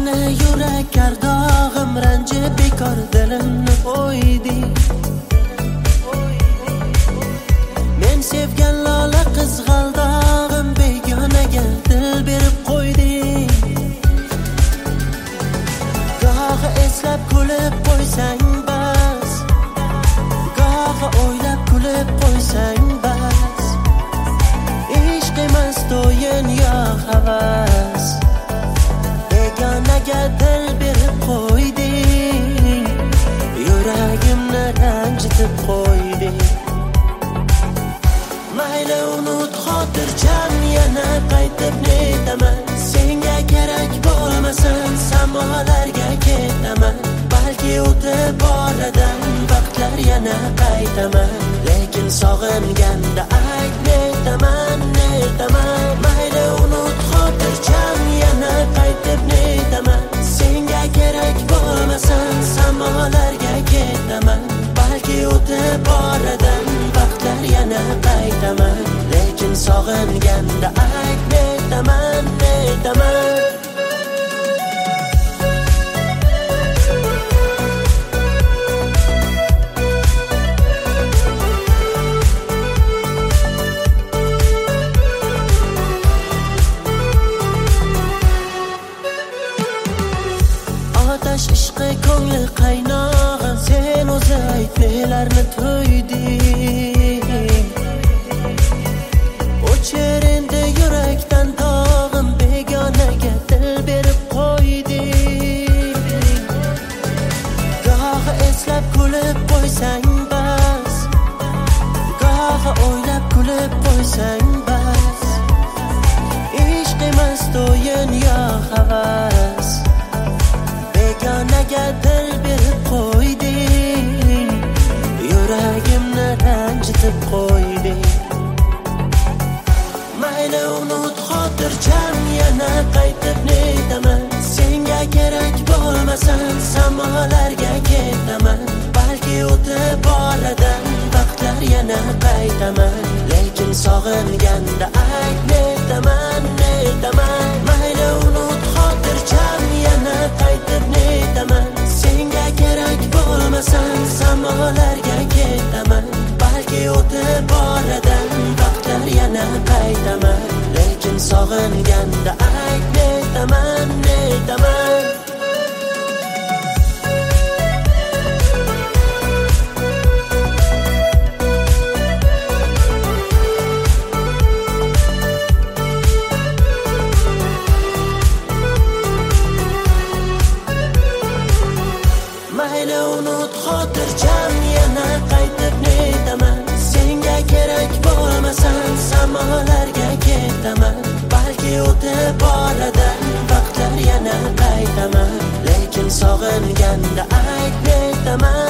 Seni yurak kardog'im ranjib bekor dilimni qo'ydi. Men sevgan lola qizg'aldog'im begonaga dil berib qo'ydi. Gohi eslab kulib qo'ysang bas, gohi o'ylab kulib qo'ysang bas. Ishq emas to'yin yo havas, begonaga dil berib qo'ydi. Yuragimni ranjitib qo'ydi. Mayli unut xotirjam, yana qaytib netaman. Senga kerak bo'lmasin, samolarga ketaman. Balki o'tib oradan vaqtlar yana qaytaman. Lekin sog'inganda ayt netaman, netaman. Mayli unut xotirjam, yana qaytib netaman. Senga kerak bo'lmasin, samolarga ketaman. Balki o'tib oradan vaqtlar yana qaytaman. Lekin sog'inganda ayt netaman, netaman. Otash ishqi ko'ngli qaynog'im, sen o'zi ayt nelarni to'yding. O'chir endi yurakdan dog'im, begonaga dil berib qo'yding. Gohi eslab kulib qo'ysang bas, gohi o'ylab kulib qo'ysang bas. Ishq emas to'yin yo havas, begonaga dil berib qo'ydi. Yuragimni ranjitib qo'ydi. Mayli unut xotirjam, yana qaytib netaman. Senga kerak bo'lmasin, samolarga ketaman. Balki o'tib oradan vaqtlar yana qaytaman. Lekin sog'inganda ayt netaman, netaman. Mayli unut xotirjam, yana qaytib netaman. Senga kerak bo'lmasin, samolarga ketaman. Balki o'tib oradan vaqtlar yana qaytaman. Lekin sog'inganda ayt netaman, netaman. Mayli unut xotirjam, yana qaytib netaman. Senga kerak bo'lmasin, samolarga ketaman. Balki o'tib oradan vaqtlar yana qaytaman. Lekin sog'inganda ayt netaman.